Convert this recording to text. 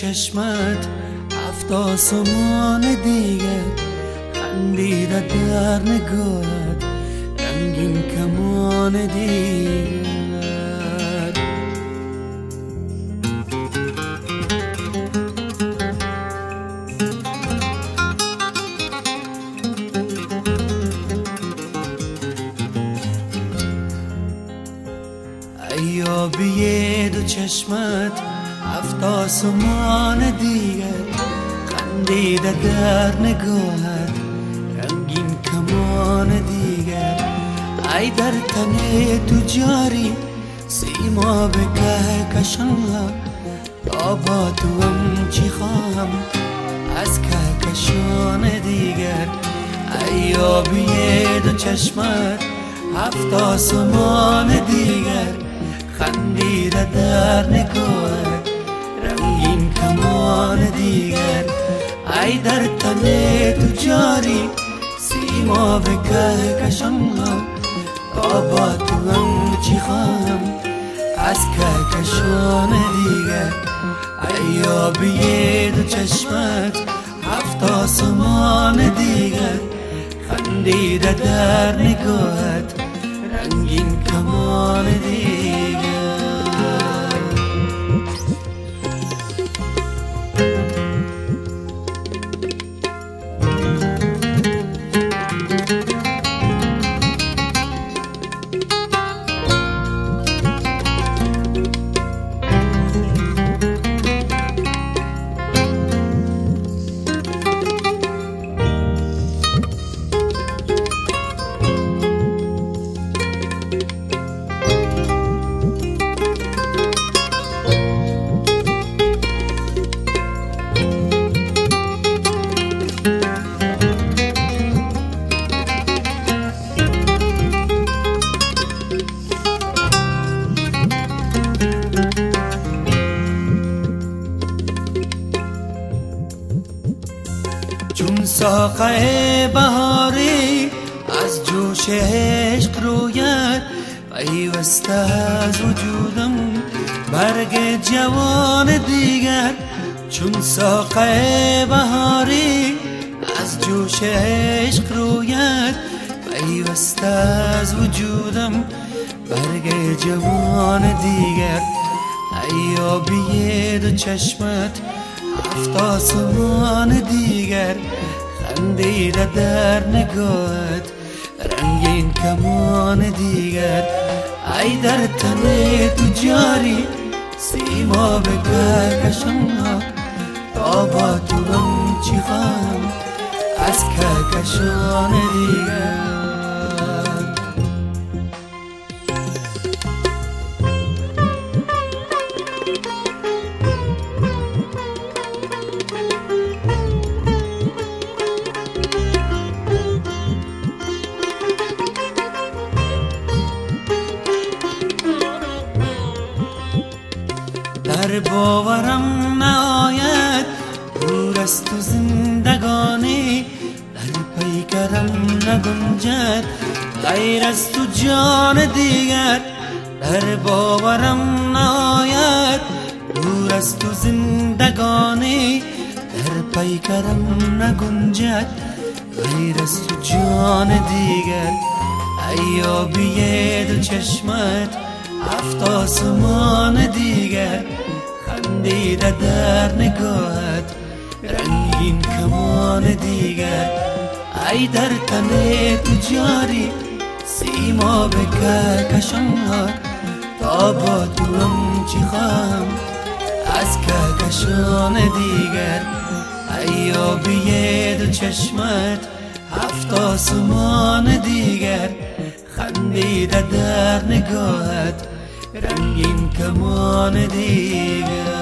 چشمت هفت آسمان دیگر، خندیده در نگاهت رنگین کمان دیگر. ایابی دو چشمت هفت آسمان دیگر، خندیده در نگاهت رنگین کمان دیگر. ای در تن تو جاری سیما به کهکشان ها، تا با تو هم چی خواهم از کهکشان دیگر. ایابی دو چشمت هفت آسمان دیگر، خندیده در نگاهت رنگین کمان دیگر. ای در تن تو جاری سیما به کهکشان ها، تا با تو هم چی خواهم از کهکشان دیگر. ایابی دو چشمت هفت آسمان دیگر، خندیده در نگاهت رنگین کمان دیگر. چون ساقه بهاری از جوش عشق روید، پیوسته از وجودم برگ جوان دیگر. چون ساقه بهاری از جوش عشق روید، پیوسته از وجودم برگ جوان دیگر. ایابی دو چشمت هفت آسمان دیگر، خندیده در نگاهت رنگین کمان دیگر. ای در تن تو جاری سیما به کهکشان ها، تا با تو هم چی خواهم از کهکشان دیگر. در باورم نآید دور از تو زندگانی، در پیکرم نگنجد غیر از تو جان دیگر. در باورم نآید دور از تو زندگانی، در پیکرم نگنجد غیر از تو جان دیگر. ایابی دو چشمت هفت آسمان دیگر، خندیده در نگاهت رنگین کمان دیگر. ای در تن تو جاری سیما به کهکشان ها، تا با تو هم چی خواهم از کهکشان دیگر. ایابی دو چشمت هفت آسمان دیگر، خندیده در نگاهت رنگین کمان دیگر.